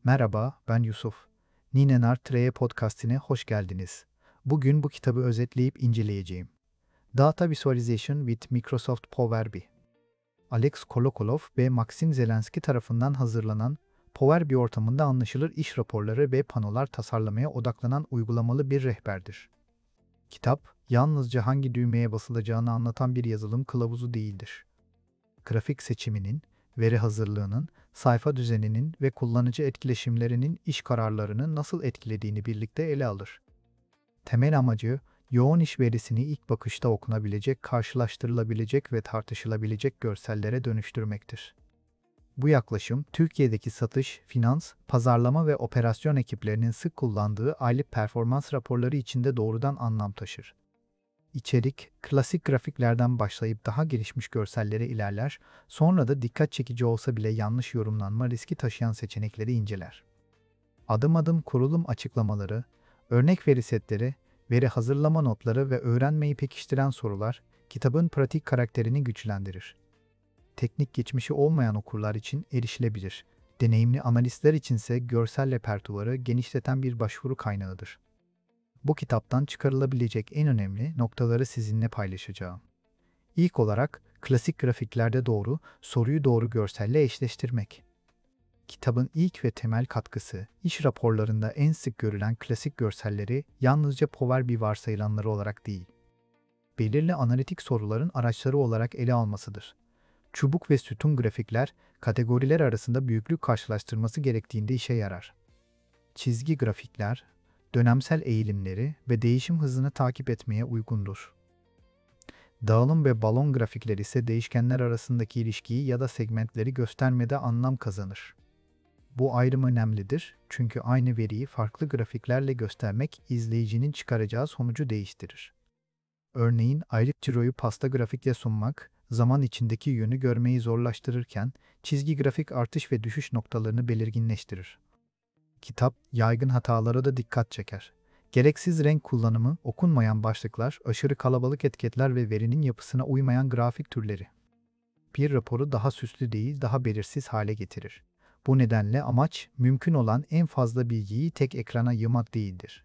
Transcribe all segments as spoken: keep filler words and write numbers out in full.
Merhaba, ben Yusuf. Ninenar Treye podcastine hoş geldiniz. Bugün bu kitabı özetleyip inceleyeceğim. Data Visualization with Microsoft Power B I. Alex Kolokolov ve Maxim Zelenski tarafından hazırlanan Power B I ortamında anlaşılır iş raporları ve panolar tasarlamaya odaklanan uygulamalı bir rehberdir. Kitap, yalnızca hangi düğmeye basılacağını anlatan bir yazılım kılavuzu değildir. Grafik seçiminin, veri hazırlığının, sayfa düzeninin ve kullanıcı etkileşimlerinin iş kararlarını nasıl etkilediğini birlikte ele alır. Temel amacı, yoğun iş verisini ilk bakışta okunabilecek, karşılaştırılabilecek ve tartışılabilecek görsellere dönüştürmektir. Bu yaklaşım, Türkiye'deki satış, finans, pazarlama ve operasyon ekiplerinin sık kullandığı aylık performans raporları içinde doğrudan anlam taşır. İçerik, klasik grafiklerden başlayıp daha gelişmiş görsellere ilerler, sonra da dikkat çekici olsa bile yanlış yorumlanma riski taşıyan seçenekleri inceler. Adım adım kurulum açıklamaları, örnek veri setleri, veri hazırlama notları ve öğrenmeyi pekiştiren sorular, kitabın pratik karakterini güçlendirir. Teknik geçmişi olmayan okurlar için erişilebilir, deneyimli analistler içinse görsel repertuarı genişleten bir başvuru kaynağıdır. Bu kitaptan çıkarılabilecek en önemli noktaları sizinle paylaşacağım. İlk olarak, klasik grafiklerde doğru, soruyu doğru görselle eşleştirmek. Kitabın ilk ve temel katkısı, iş raporlarında en sık görülen klasik görselleri yalnızca Power B I varsayılanları olarak değil, belirli analitik soruların araçları olarak ele almasıdır. Çubuk ve sütun grafikler, kategoriler arasında büyüklük karşılaştırması gerektiğinde işe yarar. Çizgi grafikler, dönemsel eğilimleri ve değişim hızını takip etmeye uygundur. Dağılım ve balon grafikleri ise değişkenler arasındaki ilişkiyi ya da segmentleri göstermede anlam kazanır. Bu ayrım önemlidir çünkü aynı veriyi farklı grafiklerle göstermek izleyicinin çıkaracağı sonucu değiştirir. Örneğin aylık ciroyu pasta grafikle sunmak, zaman içindeki yönü görmeyi zorlaştırırken çizgi grafik artış ve düşüş noktalarını belirginleştirir. Kitap, yaygın hatalara da dikkat çeker. Gereksiz renk kullanımı, okunmayan başlıklar, aşırı kalabalık etiketler ve verinin yapısına uymayan grafik türleri. Bir raporu daha süslü değil, daha belirsiz hale getirir. Bu nedenle amaç, mümkün olan en fazla bilgiyi tek ekrana yığmak değildir.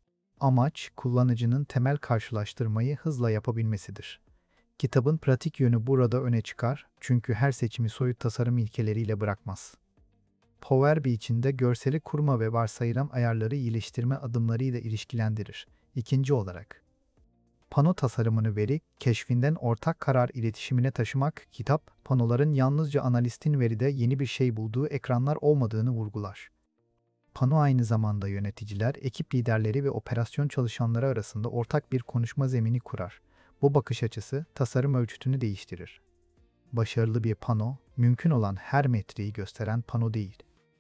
Amaç, kullanıcının temel karşılaştırmayı hızla yapabilmesidir. Kitabın pratik yönü burada öne çıkar çünkü her seçimi soyut tasarım ilkeleriyle bırakmaz. Power B I içinde görseli kurma ve varsayılan ayarları iyileştirme adımlarıyla ilişkilendirir. İkinci olarak, pano tasarımını veri keşfinden ortak karar iletişimine taşımak, kitap, panoların yalnızca analistin veride yeni bir şey bulduğu ekranlar olmadığını vurgular. Pano aynı zamanda yöneticiler, ekip liderleri ve operasyon çalışanları arasında ortak bir konuşma zemini kurar. Bu bakış açısı tasarım ölçütünü değiştirir. Başarılı bir pano, mümkün olan her metreyi gösteren pano değil.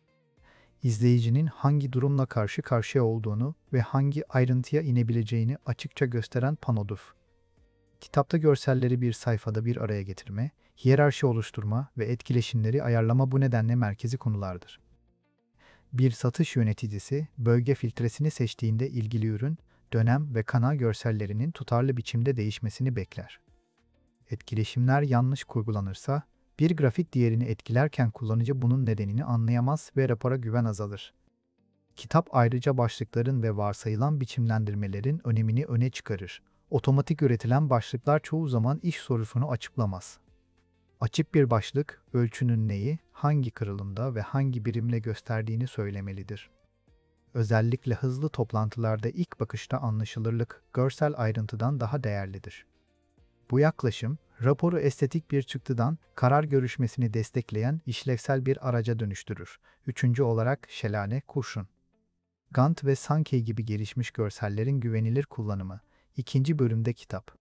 İzleyicinin hangi durumla karşı karşıya olduğunu ve hangi ayrıntıya inebileceğini açıkça gösteren panodur. Kitapta görselleri bir sayfada bir araya getirme, hiyerarşi oluşturma ve etkileşimleri ayarlama bu nedenle merkezi konulardır. Bir satış yöneticisi, bölge filtresini seçtiğinde ilgili ürün, dönem ve kanal görsellerinin tutarlı biçimde değişmesini bekler. Etkileşimler yanlış kurgulanırsa, bir grafik diğerini etkilerken kullanıcı bunun nedenini anlayamaz ve rapora güven azalır. Kitap ayrıca başlıkların ve varsayılan biçimlendirmelerin önemini öne çıkarır. Otomatik üretilen başlıklar çoğu zaman iş sorusunu açıklamaz. Açık bir başlık, ölçünün neyi, hangi kırılımda ve hangi birimle gösterdiğini söylemelidir. Özellikle hızlı toplantılarda ilk bakışta anlaşılırlık, görsel ayrıntıdan daha değerlidir. Bu yaklaşım, raporu estetik bir çıktıdan karar görüşmesini destekleyen işlevsel bir araca dönüştürür. Üçüncü olarak şelale, kurşun. Gantt ve Sankey gibi gelişmiş görsellerin güvenilir kullanımı. İkinci bölümde kitap.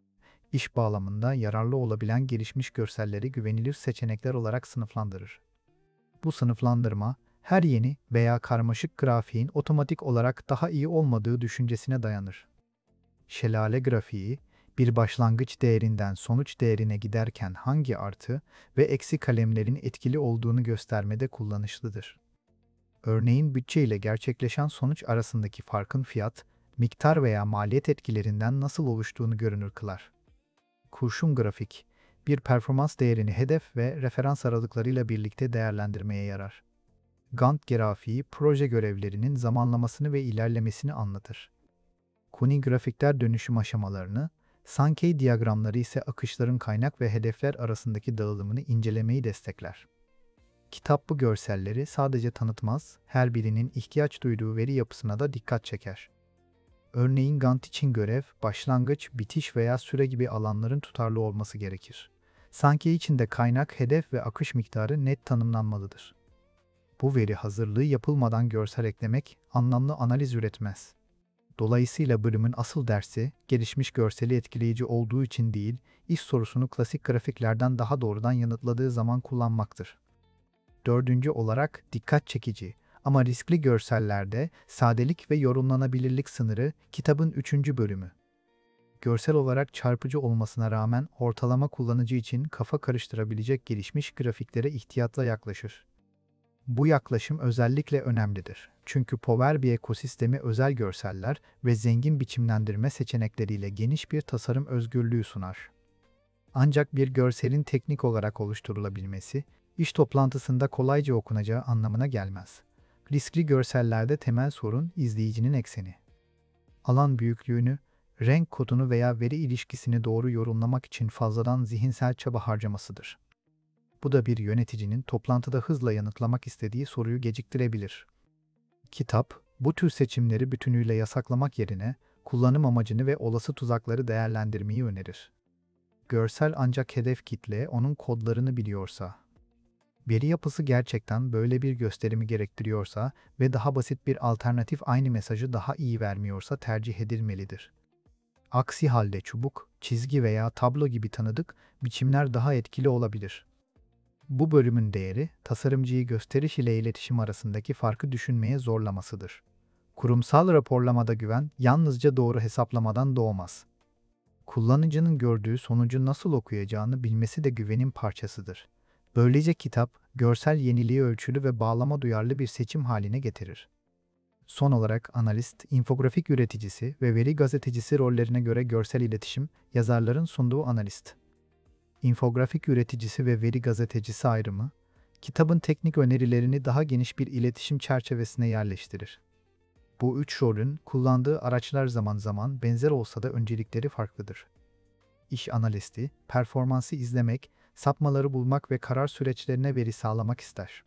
İş bağlamında yararlı olabilen gelişmiş görselleri güvenilir seçenekler olarak sınıflandırır. Bu sınıflandırma, her yeni veya karmaşık grafiğin otomatik olarak daha iyi olmadığı düşüncesine dayanır. Şelale grafiği, bir başlangıç değerinden sonuç değerine giderken hangi artı ve eksi kalemlerin etkili olduğunu göstermede kullanışlıdır. Örneğin bütçe ile gerçekleşen sonuç arasındaki farkın fiyat, miktar veya maliyet etkilerinden nasıl oluştuğunu görünür kılar. Kurşun grafik, bir performans değerini hedef ve referans aralıklarıyla birlikte değerlendirmeye yarar. Gantt grafiği proje görevlerinin zamanlamasını ve ilerlemesini anlatır. Kuni grafikler dönüşüm aşamalarını, Sankey diyagramları ise akışların kaynak ve hedefler arasındaki dağılımını incelemeyi destekler. Kitap bu görselleri sadece tanıtmaz, her birinin ihtiyaç duyduğu veri yapısına da dikkat çeker. Örneğin Gantt için görev, başlangıç, bitiş veya süre gibi alanların tutarlı olması gerekir. Sankey için de kaynak, hedef ve akış miktarı net tanımlanmalıdır. Bu veri hazırlığı yapılmadan görsel eklemek, anlamlı analiz üretmez. Dolayısıyla bölümün asıl dersi, gelişmiş görseli etkileyici olduğu için değil, iş sorusunu klasik grafiklerden daha doğrudan yanıtladığı zaman kullanmaktır. Dördüncü olarak dikkat çekici ama riskli görsellerde sadelik ve yorumlanabilirlik sınırı kitabın üçüncü bölümü. Görsel olarak çarpıcı olmasına rağmen ortalama kullanıcı için kafa karıştırabilecek gelişmiş grafiklere ihtiyatla yaklaşır. Bu yaklaşım özellikle önemlidir. Çünkü Power B I ekosistemi özel görseller ve zengin biçimlendirme seçenekleriyle geniş bir tasarım özgürlüğü sunar. Ancak bir görselin teknik olarak oluşturulabilmesi, iş toplantısında kolayca okunacağı anlamına gelmez. Riskli görsellerde temel sorun izleyicinin ekseni. Alan büyüklüğünü, renk kodunu veya veri ilişkisini doğru yorumlamak için fazladan zihinsel çaba harcamasıdır. Bu da bir yöneticinin toplantıda hızla yanıtlamak istediği soruyu geciktirebilir. Kitap, bu tür seçimleri bütünüyle yasaklamak yerine kullanım amacını ve olası tuzakları değerlendirmeyi önerir. Görsel ancak hedef kitle onun kodlarını biliyorsa, veri yapısı gerçekten böyle bir gösterimi gerektiriyorsa ve daha basit bir alternatif aynı mesajı daha iyi vermiyorsa tercih edilmelidir. Aksi halde çubuk, çizgi veya tablo gibi tanıdık biçimler daha etkili olabilir. Bu bölümün değeri, tasarımcıyı gösteriş ile iletişim arasındaki farkı düşünmeye zorlamasıdır. Kurumsal raporlamada güven, yalnızca doğru hesaplamadan doğmaz. Kullanıcının gördüğü sonucu nasıl okuyacağını bilmesi de güvenin parçasıdır. Böylece kitap, görsel yeniliği ölçülü ve bağlama duyarlı bir seçim haline getirir. Son olarak analist, infografik üreticisi ve veri gazetecisi rollerine göre görsel iletişim, yazarların sunduğu analist. İnfografik üreticisi ve veri gazetecisi ayrımı, kitabın teknik önerilerini daha geniş bir iletişim çerçevesine yerleştirir. Bu üç rolün kullandığı araçlar zaman zaman benzer olsa da öncelikleri farklıdır. İş analisti, performansı izlemek, sapmaları bulmak ve karar süreçlerine veri sağlamak ister.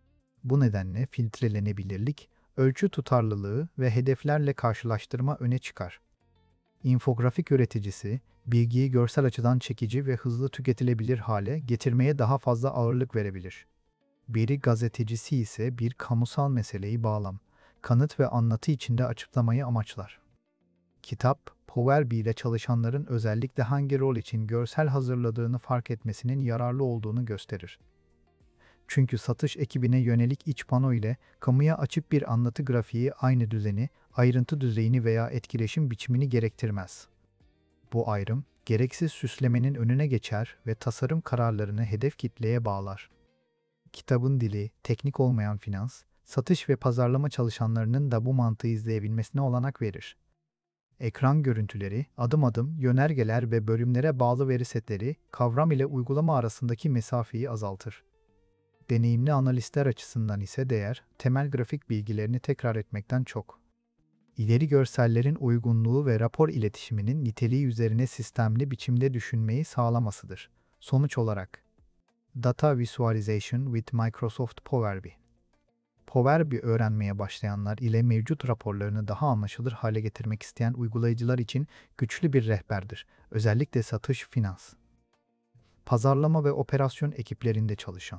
Bu nedenle filtrelenebilirlik, ölçü tutarlılığı ve hedeflerle karşılaştırma öne çıkar. İnfografik üreticisi, bilgiyi görsel açıdan çekici ve hızlı tüketilebilir hale getirmeye daha fazla ağırlık verebilir. Veri gazetecisi ise bir kamusal meseleyi bağlam, kanıt ve anlatı içinde açıklamayı amaçlar. Kitap, Power B I ile çalışanların özellikle hangi rol için görsel hazırladığını fark etmesinin yararlı olduğunu gösterir. Çünkü satış ekibine yönelik iç pano ile kamuya açık bir anlatı grafiği aynı düzeni, ayrıntı düzeyini veya etkileşim biçimini gerektirmez. Bu ayrım, gereksiz süslemenin önüne geçer ve tasarım kararlarını hedef kitleye bağlar. Kitabın dili, teknik olmayan finans, satış ve pazarlama çalışanlarının da bu mantığı izleyebilmesine olanak verir. Ekran görüntüleri, adım adım, yönergeler ve bölümlere bağlı veri setleri, kavram ile uygulama arasındaki mesafeyi azaltır. Deneyimli analistler açısından ise değer, temel grafik bilgilerini tekrar etmekten çok, İleri görsellerin uygunluğu ve rapor iletişiminin niteliği üzerine sistemli biçimde düşünmeyi sağlamasıdır. Sonuç olarak, Data Visualization with Microsoft Power B I. Power B I öğrenmeye başlayanlar ile mevcut raporlarını daha anlaşılır hale getirmek isteyen uygulayıcılar için güçlü bir rehberdir. Özellikle satış, finans, pazarlama ve operasyon ekiplerinde çalışan.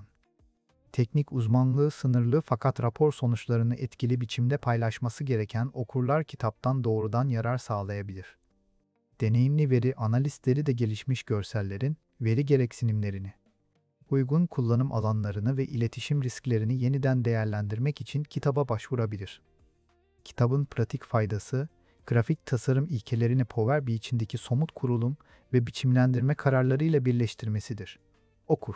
Teknik uzmanlığı sınırlı fakat rapor sonuçlarını etkili biçimde paylaşması gereken okurlar kitaptan doğrudan yarar sağlayabilir. Deneyimli veri analistleri de gelişmiş görsellerin veri gereksinimlerini, uygun kullanım alanlarını ve iletişim risklerini yeniden değerlendirmek için kitaba başvurabilir. Kitabın pratik faydası, grafik tasarım ilkelerini Power B I içindeki somut kurulum ve biçimlendirme kararlarıyla birleştirmesidir. Okur,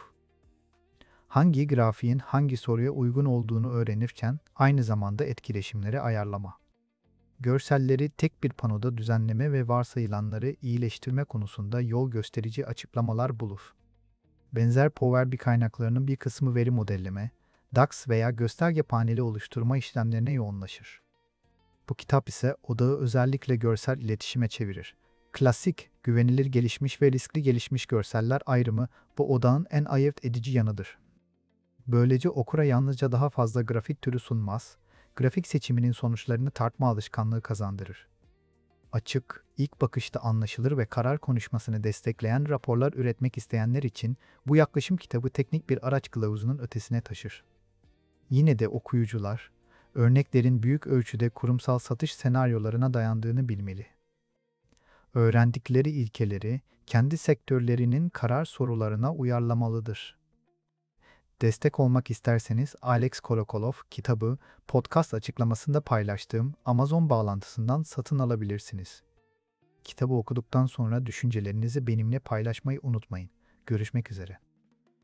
hangi grafiğin hangi soruya uygun olduğunu öğrenirken aynı zamanda etkileşimleri ayarlama, görselleri tek bir panoda düzenleme ve varsayılanları iyileştirme konusunda yol gösterici açıklamalar bulur. Benzer Power B I kaynaklarının bir kısmı veri modelleme, D A X veya gösterge paneli oluşturma işlemlerine yoğunlaşır. Bu kitap ise odağı özellikle görsel iletişime çevirir. Klasik, güvenilir gelişmiş ve riskli gelişmiş görseller ayrımı bu odağın en ayırt edici yanıdır. Böylece okura yalnızca daha fazla grafik türü sunmaz, grafik seçiminin sonuçlarını tartma alışkanlığı kazandırır. Açık, ilk bakışta anlaşılır ve karar konuşmasını destekleyen raporlar üretmek isteyenler için bu yaklaşım kitabı teknik bir araç kılavuzunun ötesine taşır. Yine de okuyucular, örneklerin büyük ölçüde kurumsal satış senaryolarına dayandığını bilmeli. Öğrendikleri ilkeleri kendi sektörlerinin karar sorularına uyarlamalıdır. Destek olmak isterseniz Alex Kolokolov kitabı podcast açıklamasında paylaştığım Amazon bağlantısından satın alabilirsiniz. Kitabı okuduktan sonra düşüncelerinizi benimle paylaşmayı unutmayın. Görüşmek üzere.